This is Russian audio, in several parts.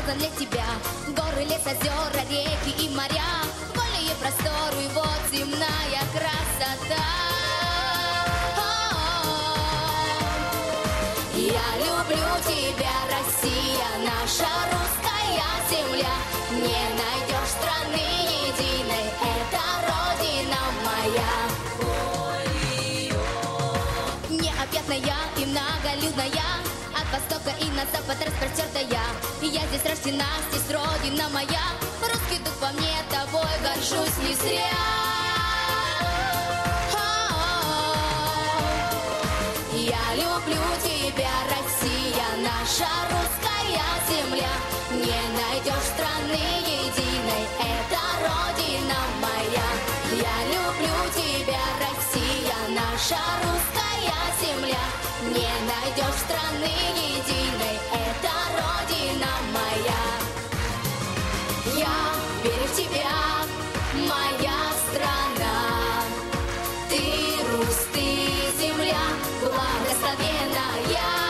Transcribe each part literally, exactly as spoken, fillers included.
создан для тебя. Горы, лес, озера, реки и моря, поле и просторы, вот земная красота. Я люблю тебя, Россия, наша русская земля. Не найдешь страны единой, это родина моя. Необъятная и многолюдная, от востока и на запад распростертая. Я здесь рождена, здесь родина моя. Русский дух во мне, тобой горжусь не зря. Я люблю тебя, Россия, наша русская земля. Не найдешь страны единой, это родина моя. Я люблю тебя, Россия, наша русская земля. Не найдешь страны единой, это родина моя. Я верю в тебя, моя страна. Ты Русь, ты земля благословенная.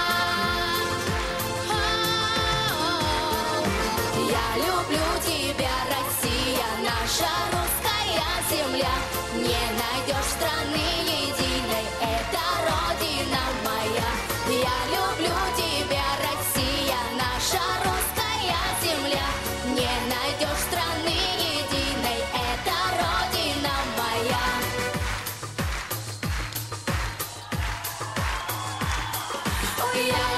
Я люблю тебя, Россия, наша русская земля. Не найдешь страны единой, это родина моя. Я люблю тебя, Россия, наша русская земля. Не найдешь страны единой, это родина моя. Oh, yeah.